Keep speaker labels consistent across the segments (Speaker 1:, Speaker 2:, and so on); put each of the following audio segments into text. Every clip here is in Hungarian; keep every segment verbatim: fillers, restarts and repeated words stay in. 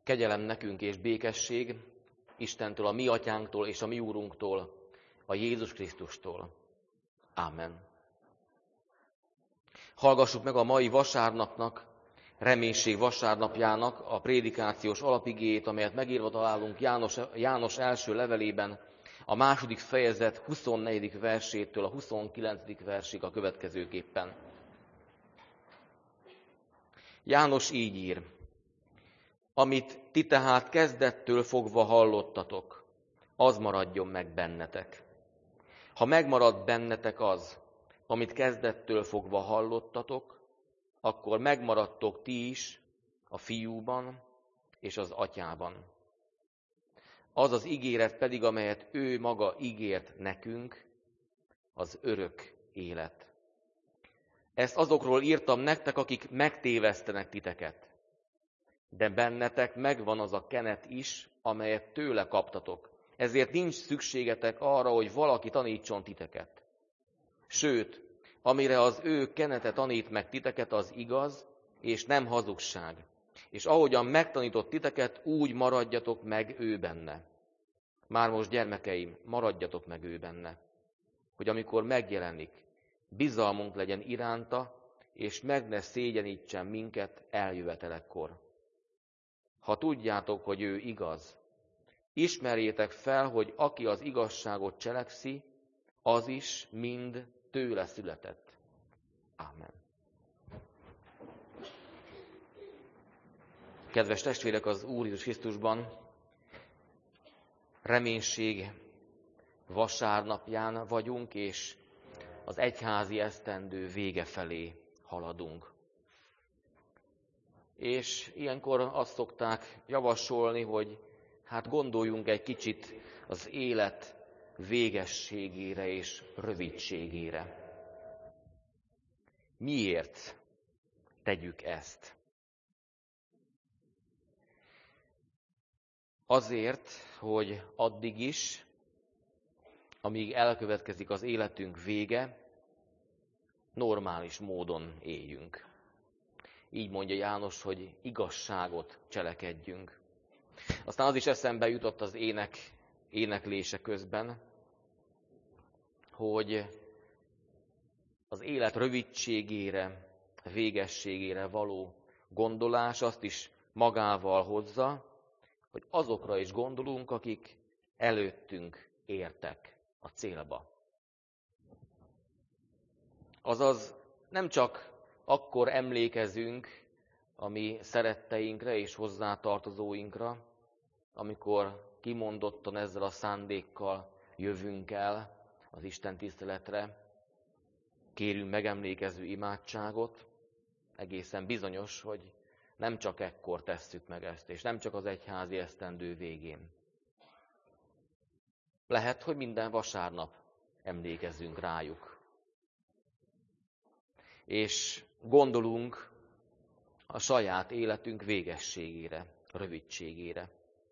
Speaker 1: Kegyelem nekünk és békesség Istentől, a mi atyánktól és a mi úrunktól, a Jézus Krisztustól. Ámen. Hallgassuk meg a mai vasárnapnak, reménység vasárnapjának a prédikációs alapigéjét, amelyet megírva találunk János, János első levelében, a második fejezet huszonnegyedik versétől a huszonkilencedik versig a következőképpen. János így ír: Amit ti tehát kezdettől fogva hallottatok, az maradjon meg bennetek. Ha megmarad bennetek az, amit kezdettől fogva hallottatok, akkor megmaradtok ti is a Fiúban és az Atyában. Az az ígéret pedig, amelyet ő maga ígért nekünk, az örök élet. Ezt azokról írtam nektek, akik megtévesztenek titeket. De bennetek megvan az a kenet is, amelyet tőle kaptatok. Ezért nincs szükségetek arra, hogy valaki tanítson titeket. Sőt, amire az ő kenete tanít meg titeket, az igaz, és nem hazugság. És ahogyan megtanított titeket, úgy maradjatok meg ő benne. Már most, gyermekeim, maradjatok meg ő benne, hogy amikor megjelenik, bizalmunk legyen iránta, és meg ne szégyenítsen minket eljövetelekkor. Ha tudjátok, hogy ő igaz, ismerjétek fel, hogy aki az igazságot cselekszi, az is mind tőle született. Ámen. Kedves testvérek, az Úr Jézus Krisztusban, reménység vasárnapján vagyunk, és az egyházi esztendő vége felé haladunk. És ilyenkor azt szokták javasolni, hogy hát gondoljunk egy kicsit az élet végességére és rövidségére. Miért tegyük ezt? Azért, hogy addig is, amíg elkövetkezik az életünk vége, normális módon éljünk. Így mondja János, hogy igazságot cselekedjünk. Aztán az is eszembe jutott az ének, éneklése közben, hogy az élet rövidségére, végességére való gondolás azt is magával hozza, hogy azokra is gondolunk, akik előttünk értek a célba. Azaz nem csak akkor emlékezünk a mi szeretteinkre és hozzátartozóinkra, amikor kimondottan ezzel a szándékkal jövünk el az Isten tiszteletre, kérünk megemlékező imádságot, egészen bizonyos, hogy nem csak ekkor tesszük meg ezt, és nem csak az egyházi esztendő végén. Lehet, hogy minden vasárnap emlékezzünk rájuk. És gondolunk a saját életünk végességére, rövidségére.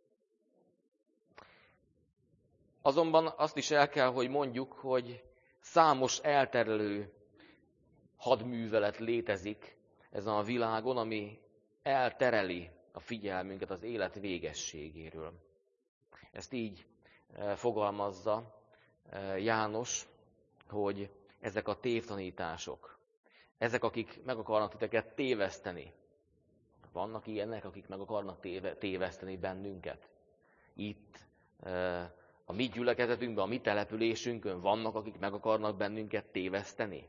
Speaker 1: Azonban azt is el kell, hogy mondjuk, hogy számos elterelő hadművelet létezik ezen a világon, ami eltereli a figyelmünket az élet végességéről. Ezt így fogalmazza János, hogy ezek a tévtanítások, ezek, akik meg akarnak titeket téveszteni. Vannak ilyenek, akik meg akarnak téve, téveszteni bennünket. Itt a mi gyülekezetünkben, a mi településünkön vannak, akik meg akarnak bennünket téveszteni.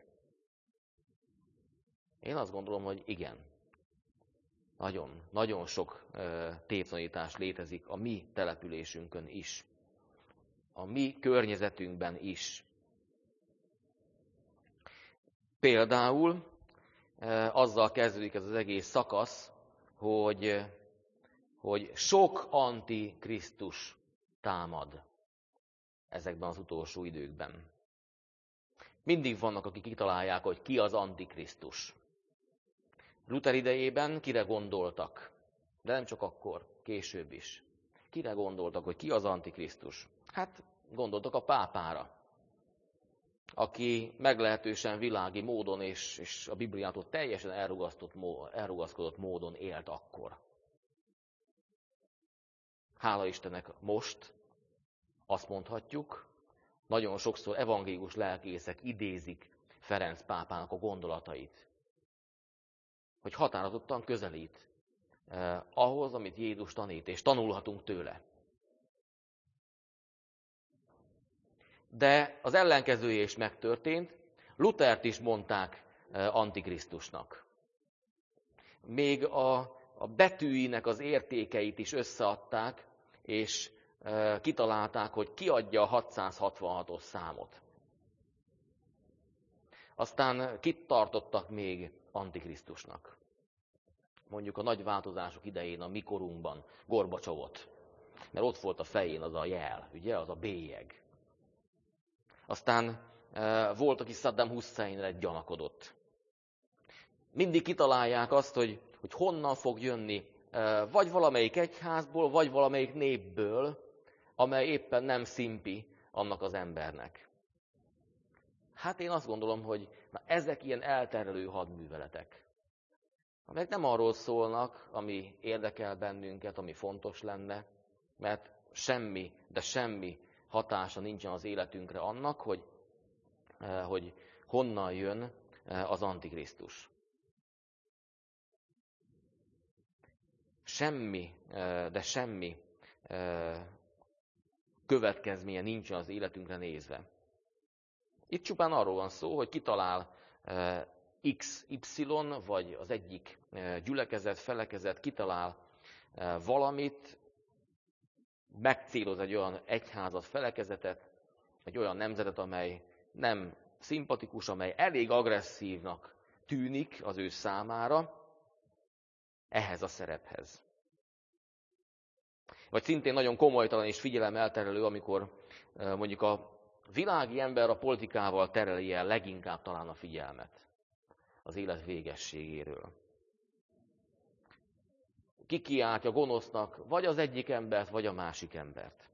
Speaker 1: Én azt gondolom, hogy igen. Nagyon, nagyon sok tévtanítás létezik a mi településünkön is. A mi környezetünkben is. Például azzal kezdődik ez az egész szakasz, hogy, hogy sok antikrisztus támad ezekben az utolsó időkben. Mindig vannak, akik kitalálják, hogy ki az antikrisztus. Luther idejében kire gondoltak? De nem csak akkor, később is. Kire gondoltak, hogy ki az antikrisztus? Hát gondoltak a pápára, aki meglehetősen világi módon és, és a Bibliától teljesen elrugasztott, elrugaszkodott módon élt akkor. hála Istennek most azt mondhatjuk, nagyon sokszor evangélikus lelkészek idézik Ferenc pápának a gondolatait, hogy határozottan közelít eh, ahhoz, amit Jézus tanít, és tanulhatunk tőle. De az ellenkezője is megtörtént, Luthert is mondták eh, antikrisztusnak. Még a, a betűinek az értékeit is összeadták, és e, kitalálták, hogy ki adja a hatszázhatvanhatos számot. Aztán kit tartottak még antikrisztusnak? Mondjuk a nagy változások idején, a mikorunkban, Gorbacsovot. Mert ott volt a fején az a jel, ugye, az a bélyeg. Aztán e, volt, aki Saddam Husseinre gyanakodott. Mindig kitalálják azt, hogy, hogy honnan fog jönni, e, vagy valamelyik egyházból, vagy valamelyik népből, amely éppen nem szimpi annak az embernek. Hát én azt gondolom, hogy na, ezek ilyen elterelő hadműveletek, amelyek nem arról szólnak, ami érdekel bennünket, ami fontos lenne, mert semmi, de semmi hatása nincsen az életünkre annak, hogy, e, hogy honnan jön az Antikrisztus. Semmi, de semmi következménye nincsen az életünkre nézve. Itt csupán arról van szó, hogy kitalál iksz ipszilon, vagy az egyik gyülekezet, felekezet kitalál valamit, megcéloz egy olyan egyházat, felekezetet, egy olyan nemzetet, amely nem szimpatikus, amely elég agresszívnak tűnik az ő számára, ehhez a szerephez. Vagy szintén nagyon komolytalan és figyelemelterelő, amikor mondjuk a világi ember a politikával tereli el leginkább talán a figyelmet az élet végességéről. Kikiáltja gonosznak vagy az egyik embert, vagy a másik embert.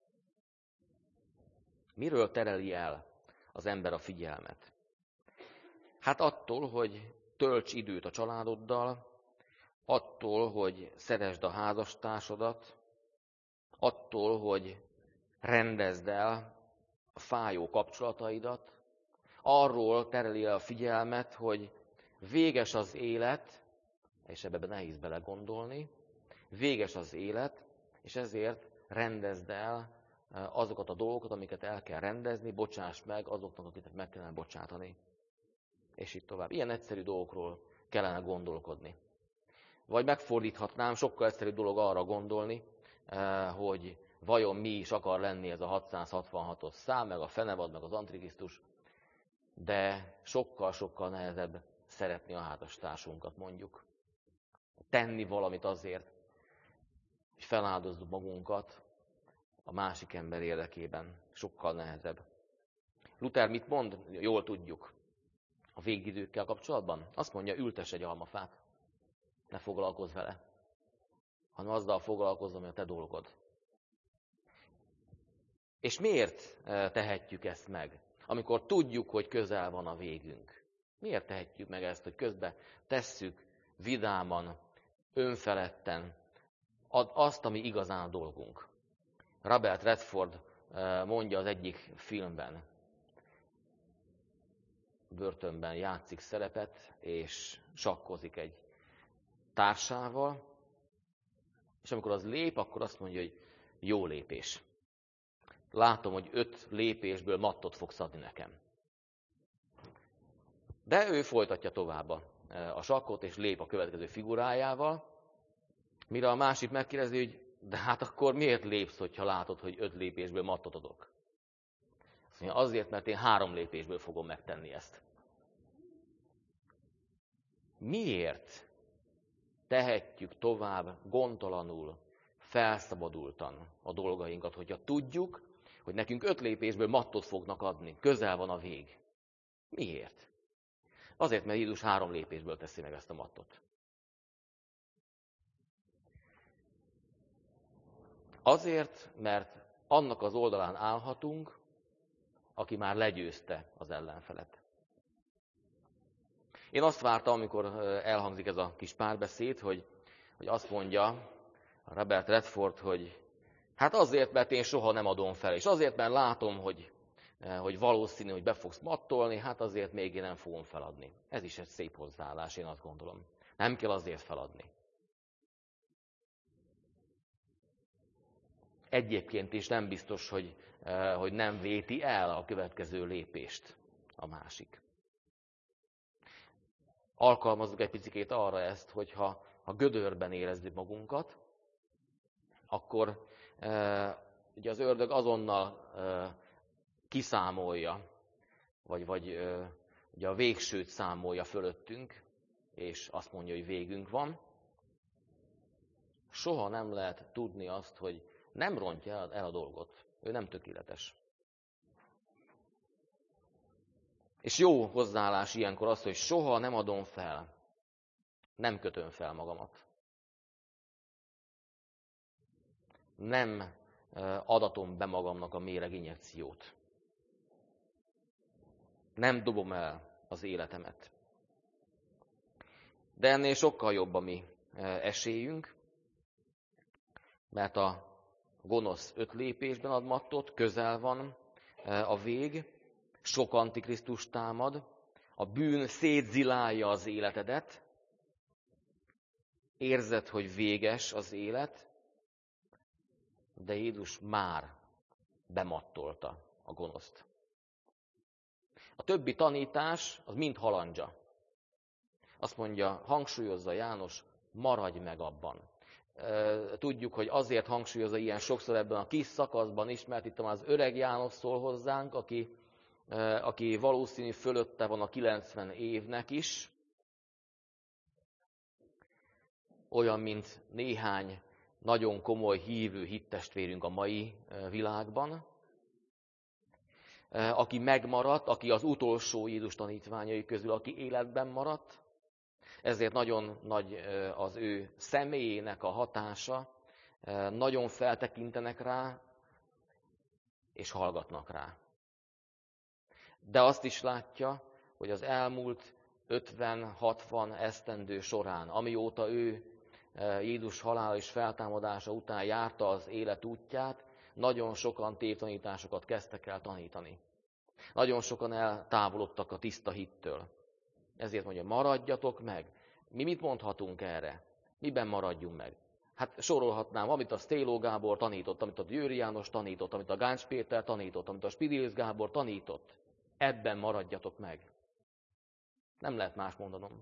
Speaker 1: Miről tereli el az ember a figyelmet? Hát attól, hogy tölts időt a családoddal, attól, hogy szeresd a házastársadat, attól, hogy rendezd el a fájó kapcsolataidat, arról tereli el a figyelmet, hogy véges az élet, és ebbe nehéz belegondolni, véges az élet, és ezért rendezd el azokat a dolgokat, amiket el kell rendezni, bocsáss meg azoknak, akiket meg kellene bocsátani. És így tovább. Ilyen egyszerű dolgokról kellene gondolkodni. Vagy megfordíthatnám, sokkal egyszerűbb dolog arra gondolni, hogy vajon mi is akar lenni ez a hatszázhatvanhatos szám, meg a fenevad, meg az Antikrisztus, de sokkal-sokkal nehezebb szeretni a házastársunkat, mondjuk. Tenni valamit azért, hogy feláldozzuk magunkat a másik ember érdekében. Sokkal nehezebb. Luther mit mond? Jól tudjuk. A végidőkkel kapcsolatban? Azt mondja, ültess egy almafát. Ne foglalkozz vele, hanem azzal foglalkozz, ami a te dolgod. És miért tehetjük ezt meg, amikor tudjuk, hogy közel van a végünk? Miért tehetjük meg ezt, hogy közben tesszük vidáman, önfeledten azt, ami igazán a dolgunk? Robert Redford mondja az egyik filmben, börtönben játszik szerepet, és sakkozik egy társával, és amikor az lép, akkor azt mondja, hogy jó lépés. Látom, hogy öt lépésből mattot fogsz adni nekem. De ő folytatja tovább a sakkot, és lép a következő figurájával, mire a másik megkérdezi, hogy de hát akkor miért lépsz, hogyha látod, hogy öt lépésből mattot adok? Azt mondja, azért, mert én három lépésből fogom megtenni ezt. Miért tehetjük tovább gondtalanul, felszabadultan a dolgainkat, hogyha tudjuk, hogy nekünk öt lépésből mattot fognak adni, közel van a vég. Miért? Azért, mert Jézus három lépésből teszi meg ezt a mattot. Azért, mert annak az oldalán állhatunk, aki már legyőzte az ellenfelet. Én azt vártam, amikor elhangzik ez a kis párbeszéd, hogy, hogy azt mondja Robert Redford, hogy Hát azért, mert én soha nem adom fel, és azért, mert látom, hogy, hogy valószínű, hogy be fogsz mattolni, hát azért még én nem fogom feladni. Ez is egy szép hozzáállás, én azt gondolom. Nem kell azért feladni. Egyébként is nem biztos, hogy, hogy nem véti el a következő lépést a másik. Alkalmazzuk egy picikét arra ezt, hogyha ha gödörben érezzük magunkat, akkor e, ugye az ördög azonnal e, kiszámolja, vagy, vagy e, ugye a végsőt számolja fölöttünk, és azt mondja, hogy végünk van. Soha nem lehet tudni azt, hogy nem rontja el, el a dolgot. Ő nem tökéletes. És jó hozzáállás ilyenkor az, hogy soha nem adom fel, nem kötöm fel magamat. Nem adatom be magamnak a méreg injekciót. Nem dobom el az életemet. De ennél sokkal jobb a mi esélyünk, mert a gonosz öt lépésben ad mattot, közel van a vég, sok antikrisztus támad, a bűn szétzilálja az életedet, érzed, hogy véges az élet, de Jézus már bemattolta a gonoszt. A többi tanítás az mind halandzsa. Azt mondja, hangsúlyozza János, maradj meg abban. Tudjuk, hogy azért hangsúlyozza ilyen sokszor ebben a kis szakaszban is, mert itt az öreg János szól hozzánk, aki, aki valószínű fölötte van a kilencven évnek is, olyan, mint néhány nagyon komoly hívő hittestvérünk a mai világban, aki megmaradt, aki az utolsó Jézus tanítványai közül, aki életben maradt, ezért nagyon nagy az ő személyének a hatása, nagyon feltekintenek rá, és hallgatnak rá. De azt is látja, hogy az elmúlt ötven-hatvan esztendő során, amióta ő Jézus halála és feltámadása után járta az élet útját, nagyon sokan tévtanításokat kezdtek el tanítani. Nagyon sokan eltávolodtak a tiszta hittől. Ezért mondja, maradjatok meg. Mi mit mondhatunk erre? Miben maradjunk meg? Hát sorolhatnám, amit a Sztéló Gábor tanított, amit a Győri János tanított, amit a Gáncs Péter tanított, amit a Spidész Gábor tanított. Ebben maradjatok meg. Nem lehet más mondanom.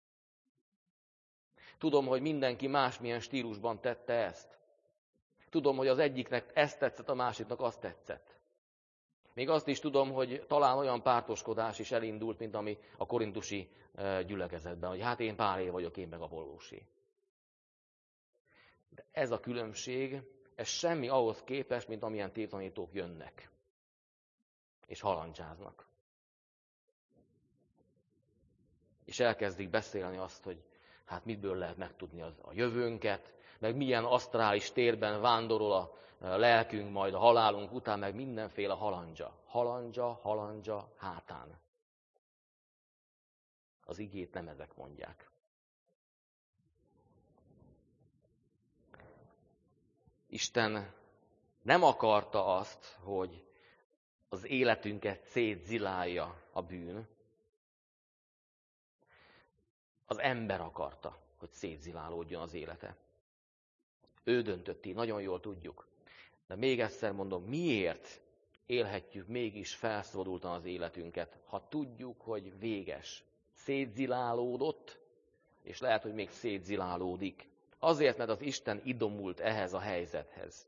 Speaker 1: Tudom, hogy mindenki másmilyen stílusban tette ezt. Tudom, hogy az egyiknek ezt tetszett, a másiknak azt tetszett. Még azt is tudom, hogy talán olyan pártoskodás is elindult, mint ami a korintusi gyülekezetben, hogy hát én Pálé vagyok, én meg Apollósé. De ez a különbség, ez semmi ahhoz képest, mint amilyen tévtanítók jönnek. És halandzsáznak. És elkezdik beszélni azt, hogy hát miből lehet megtudni az, a jövőnket, meg milyen asztrális térben vándorol a lelkünk majd a halálunk után, meg mindenféle halandzsa. Halandzsa, halandzsa, hátán. Az igét nem ezek mondják. Isten nem akarta azt, hogy az életünket szétzilálja a bűn. Az ember akarta, hogy szétzilálódjon az élete. Ő döntött így, nagyon jól tudjuk. De még egyszer mondom, miért élhetjük mégis felszabadultan az életünket, ha tudjuk, hogy véges, szétzilálódott, és lehet, hogy még szétzilálódik. Azért, mert az Isten idomult ehhez a helyzethez.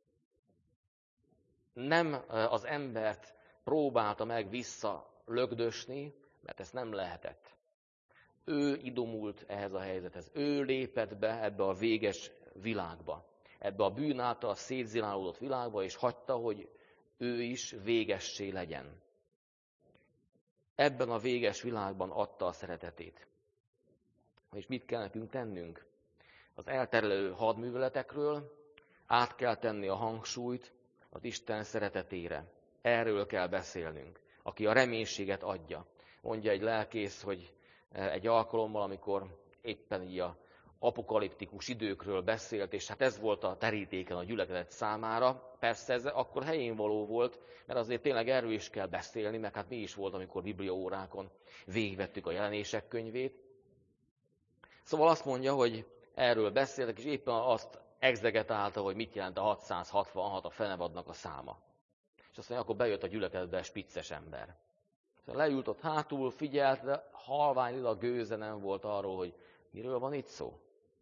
Speaker 1: Nem az embert próbálta meg visszalögdösni, mert ezt nem lehetett. Ő idomult ehhez a helyzethez. Ő lépett be ebbe a véges világba. Ebbe a bűn által szétzilálódott világba, és hagyta, hogy ő is végessé legyen. Ebben a véges világban adta a szeretetét. És mit kell nekünk tennünk? Az elterelő hadműveletekről át kell tenni a hangsúlyt az Isten szeretetére. Erről kell beszélnünk, aki a reménységet adja. Mondja egy lelkész, hogy egy alkalommal, amikor éppen így a, apokaliptikus időkről beszélt, és hát ez volt a terítéken a gyülekezet számára. Persze ez akkor helyén való volt, mert azért tényleg erről is kell beszélni, mert hát mi is volt, amikor bibliaórákon végigvettük a jelenések könyvét. Szóval azt mondja, hogy erről beszéltek, és éppen azt egzegetálta, hogy mit jelent a hatszázhatvanhat, a fenevadnak a száma. És azt mondja, akkor bejött a gyülekezetbe egy spicces ember. Leült ott hátul, figyelt, de halvány lila gőze nem volt arról, hogy miről van itt szó.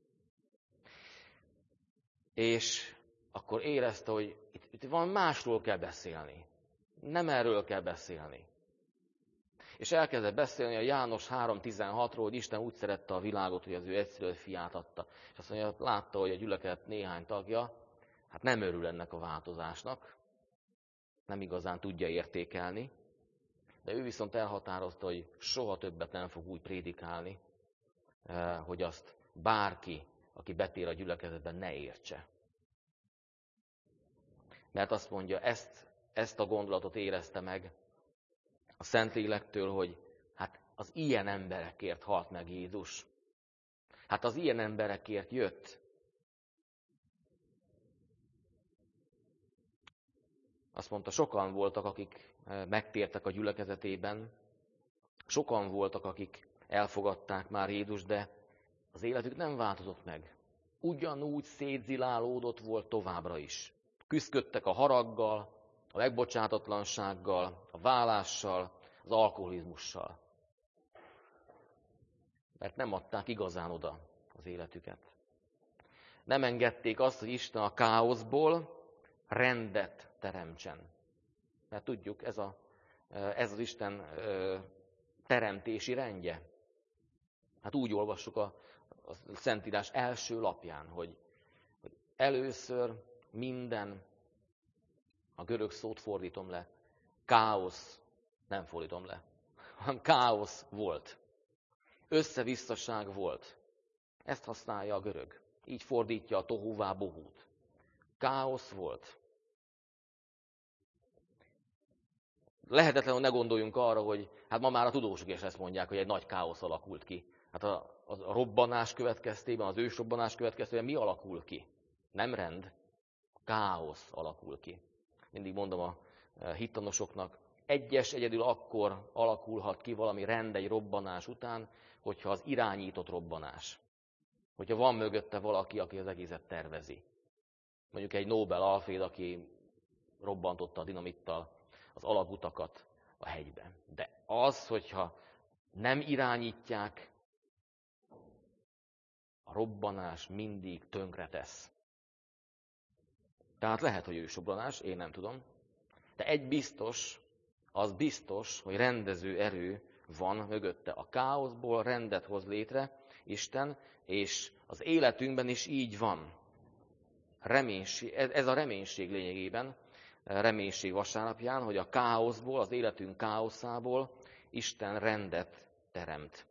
Speaker 1: És akkor érezte, hogy itt, itt van másról kell beszélni. Nem erről kell beszélni. És elkezdett beszélni a János három tizenhatról, hogy Isten úgy szerette a világot, hogy az ő egyszülött fiát adta. És azt mondja, látta, hogy a gyülekezet néhány tagja hát nem örül ennek a változásnak, nem igazán tudja értékelni, de ő viszont elhatározta, hogy soha többet nem fog úgy prédikálni, hogy azt bárki, aki betér a gyülekezetben, ne értse. Mert azt mondja, ezt, ezt a gondolatot érezte meg a Szentlélektől, hogy hát az ilyen emberekért halt meg Jézus. Hát az ilyen emberekért jött. Azt mondta, sokan voltak, akik megtértek a gyülekezetében, sokan voltak, akik elfogadták már Jézust, de az életük nem változott meg. Ugyanúgy szétzilálódott volt továbbra is. Küszködtek a haraggal, a megbocsátatlansággal, a válással, az alkoholizmussal. Mert nem adták igazán oda az életüket. Nem engedték azt, hogy Isten a káoszból rendet teremtsen. Mert tudjuk, ez, a, ez az Isten teremtési rendje. Hát úgy olvassuk a, a Szentírás első lapján, hogy, hogy először minden, a görög szót fordítom le, káosz, nem fordítom le, hanem káosz volt. Összevisszaság volt. Ezt használja a görög. Így fordítja a tohuvá bohút. Káosz volt. Lehetetlen, hogy ne gondoljunk arra, hogy hát ma már a tudósok is ezt mondják, hogy egy nagy káosz alakult ki. Hát a, a, a robbanás következtében, az ősrobbanás következtében mi alakul ki? Nem rend, káosz alakul ki. Mindig mondom a hittanosoknak, egyes egyedül akkor alakulhat ki valami rend egy robbanás után, hogyha az irányított robbanás. Hogyha van mögötte valaki, aki az egészet tervezi. Mondjuk egy Nobel-Alfred, aki robbantotta a dinamittal az alagutakat a hegyben. De az, hogyha nem irányítják, a robbanás mindig tönkretesz. Tehát lehet, hogy ősrobbanás, én nem tudom. De egy biztos, az biztos, hogy rendező erő van mögötte. A káoszból rendet hoz létre Isten, és az életünkben is így van. Reménység, ez a reménység lényegében, reménység vasárnapján, hogy a káoszból, az életünk káoszából Isten rendet teremt.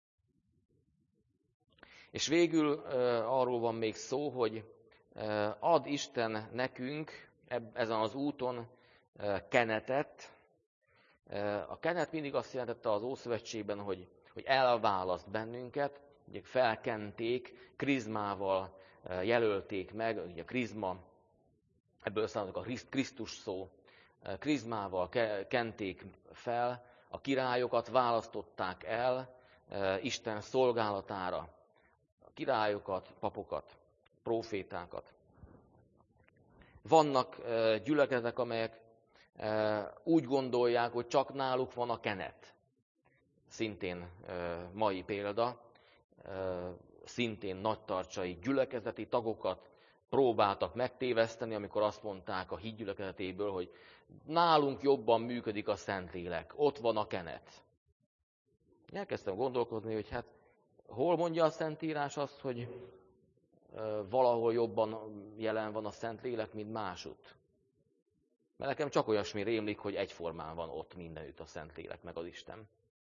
Speaker 1: És végül arról van még szó, hogy ad Isten nekünk ezen az úton kenetet. A kenet mindig azt jelentette az Ószövetségben, hogy, hogy elválaszt bennünket, ugye felkenték, krizmával jelölték meg, ugye a krizma, ebből származik a Krisztus szó, krizmával kenték fel, a királyokat választották el Isten szolgálatára. A királyokat, papokat, prófétákat. Vannak gyülekezetek, amelyek úgy gondolják, hogy csak náluk van a kenet. Szintén mai példa, szintén nagytarcsai gyülekezeti tagokat próbáltak megtéveszteni, amikor azt mondták a híd gyülekezetéből, hogy nálunk jobban működik a Szentlélek, ott van a kenet. Elkezdtem gondolkodni, hogy hát hol mondja a Szentírás azt, hogy valahol jobban jelen van a Szentlélek, mint másutt. Mert nekem csak olyasmi rémlik, hogy egyformán van ott mindenütt a Szentlélek, meg az Isten.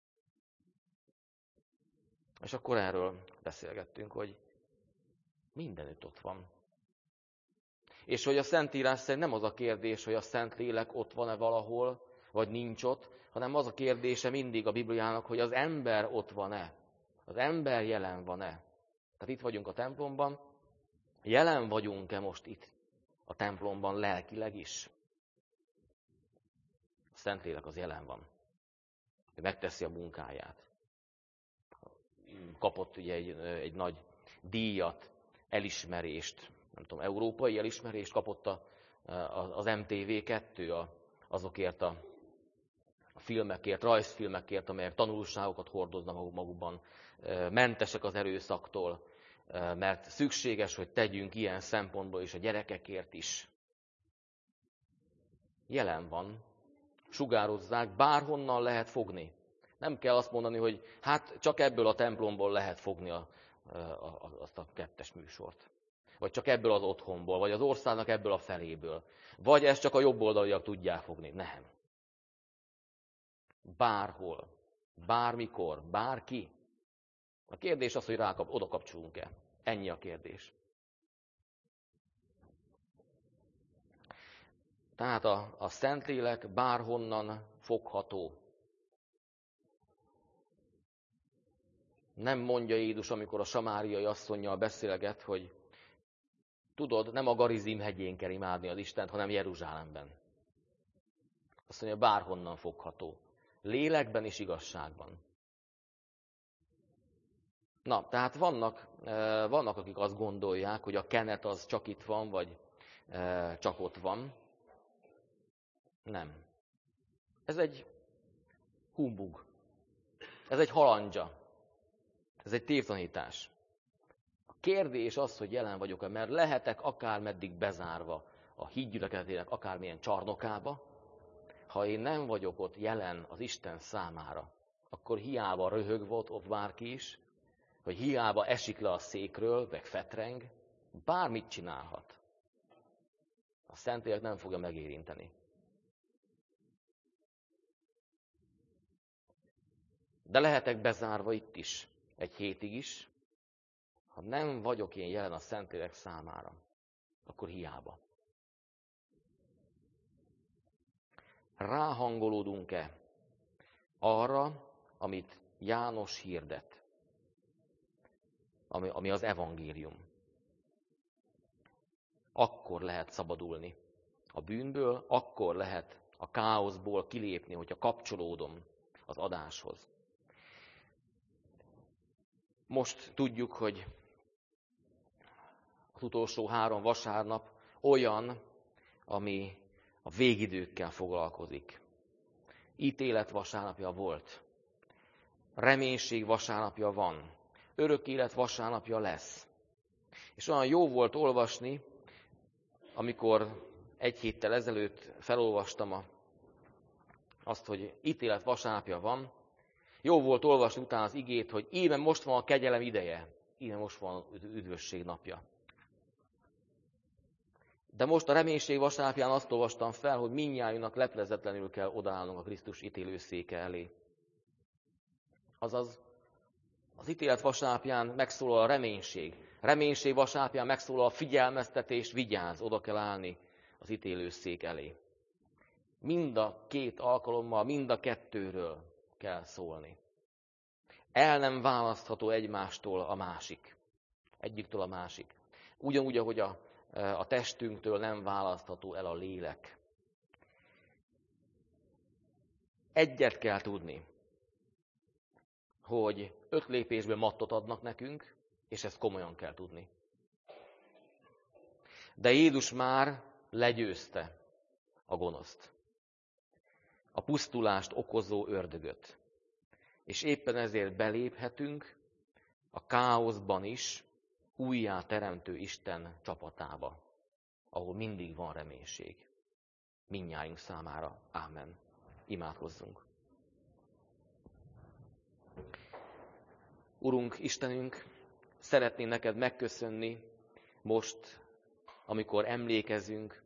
Speaker 1: És akkor erről beszélgettünk, hogy mindenütt ott van. És hogy a Szentírás szerint nem az a kérdés, hogy a Szentlélek ott van-e valahol, vagy nincs ott, hanem az a kérdése mindig a Bibliának, hogy az ember ott van-e. Az ember jelen van-e. Tehát itt vagyunk a templomban. Jelen vagyunk-e most itt a templomban lelkileg is? A Szentlélek az jelen van. Ő megteszi a munkáját. Kapott ugye egy, egy nagy díjat, elismerést, nem tudom, európai elismerést kapott a, az em té vé kettő azokért a, a filmekért, rajzfilmekért, amelyek tanulságokat hordoznak magukban, mentesek az erőszaktól, mert szükséges, hogy tegyünk ilyen szempontból is a gyerekekért is. Jelen van, sugározzák, bárhonnan lehet fogni. Nem kell azt mondani, hogy hát csak ebből a templomból lehet fogni a, a, a, azt a kettes műsort. Vagy csak ebből az otthonból, vagy az országnak ebből a feléből. Vagy ezt csak a jobboldaliak tudják fogni. Nem. Bárhol, bármikor, bárki. A kérdés az, hogy rákap, oda kapcsolunk-e. Ennyi a kérdés. Tehát a, a Szentlélek bárhonnan fogható. Nem mondja Jézus, amikor a samáriai asszonnyal beszélget, hogy tudod, nem a Garizim hegyén kell imádni az Istent, hanem Jeruzsálemben. Azt mondja, bárhonnan fogható. Lélekben és igazságban. Na, tehát vannak, vannak, akik azt gondolják, hogy a kenet az csak itt van, vagy csak ott van. Nem. Ez egy humbug. Ez egy halandzsa. Ez egy tévtanítás. A kérdés az, hogy jelen vagyok-e, mert lehetek akármeddig bezárva a hídgyülekezetének akármilyen csarnokába, ha én nem vagyok ott jelen az Isten számára, akkor hiába röhög volt ott bárki is, hogy hiába esik le a székről, meg fetreng, bármit csinálhat. A Szentlélek nem fogja megérinteni. De lehetek bezárva itt is, egy hétig is, ha nem vagyok én jelen a Szentlélek számára, akkor hiába. Ráhangolódunk-e arra, amit János hirdet, ami, ami az evangélium? Akkor lehet szabadulni a bűnből, akkor lehet a káoszból kilépni, hogyha kapcsolódom az adáshoz. Most tudjuk, hogy az utolsó három vasárnap olyan, ami a végidőkkel foglalkozik. Ítélet vasárnapja volt. Reménység vasárnapja van. Örök élet vasárnapja lesz. És olyan jó volt olvasni, amikor egy héttel ezelőtt felolvastam a, azt, hogy ítélet vasárnapja van. Jó volt olvasni utána az igét, hogy íme most van a kegyelem ideje, íme most van az üdvösség napja. De most a reménység vasárnapján azt olvastam fel, hogy mindnyájunknak leplezetlenül kell odaállnunk a Krisztus ítélőszéke elé. Azaz, az ítélet vasárnapján megszólal a reménység. Reménység vasárnapján megszólal a figyelmeztetés, vigyázz, oda kell állni az ítélőszék elé. Mind a két alkalommal, mind a kettőről kell szólni. El nem választható egymástól a másik. Egyiktől a másik. Ugyanúgy, ahogy a, a testünktől nem választható el a lélek. Egyet kell tudni, hogy öt lépésből mattot adnak nekünk, és ezt komolyan kell tudni. De Jézus már legyőzte a gonoszt, a pusztulást okozó ördögöt. És éppen ezért beléphetünk a káoszban is újjá teremtő Isten csapatába, ahol mindig van reménység. Mindnyájunk számára. Ámen. Imádkozzunk. Urunk, Istenünk, szeretném neked megköszönni most, amikor emlékezünk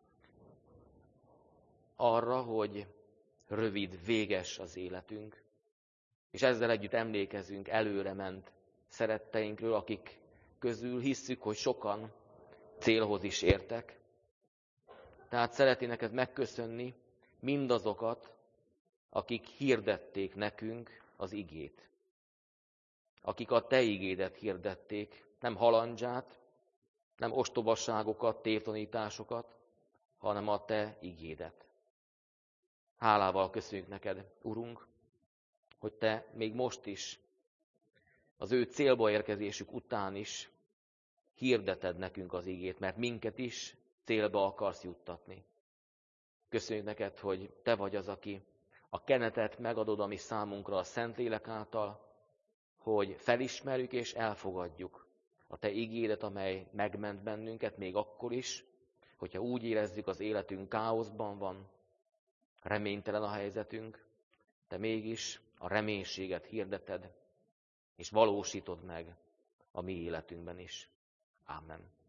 Speaker 1: arra, hogy rövid, véges az életünk, és ezzel együtt emlékezünk előrement szeretteinkről, akik közül hisszük, hogy sokan célhoz is értek. Tehát szeretném neked megköszönni mindazokat, akik hirdették nekünk az igét. Akik a te igédet hirdették nem halandzsát, nem ostobaságokat, tévtanításokat, hanem a Te igédet. Hálával köszönjük neked, Urunk, hogy Te még most is, az ő célba érkezésük után is hirdeted nekünk az igét, mert minket is célba akarsz juttatni. Köszönjük neked, hogy Te vagy az, aki a kenetet megadod a mi számunkra a Szentlélek által, hogy felismerjük és elfogadjuk a Te igédet, amely megment bennünket, még akkor is, hogyha úgy érezzük, az életünk káoszban van, reménytelen a helyzetünk, Te mégis a reménységet hirdeted, és valósítod meg a mi életünkben is. Ámen.